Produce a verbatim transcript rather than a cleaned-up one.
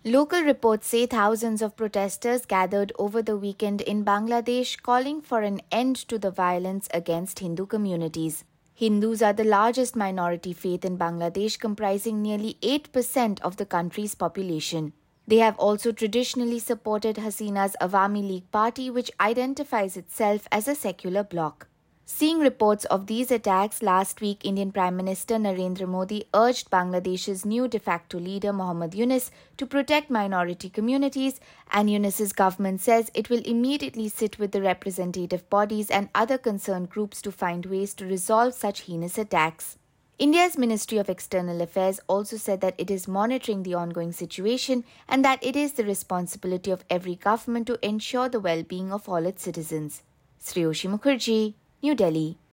Local reports say thousands of protesters gathered over the weekend in Bangladesh calling for an end to the violence against Hindu communities. Hindus are the largest minority faith in Bangladesh, comprising nearly eight percent of the country's population. They have also traditionally supported Hasina's Awami League party, which identifies itself as a secular bloc. Seeing reports of these attacks last week, Indian Prime Minister Narendra Modi urged Bangladesh's new de facto leader Muhammad Yunus to protect minority communities, and Yunus's government says it will immediately sit with the representative bodies and other concerned groups to find ways to resolve such heinous attacks. India's Ministry of External Affairs also said that it is monitoring the ongoing situation and that it is the responsibility of every government to ensure the well-being of all its citizens. Shreyoshi Mukherjee, New Delhi.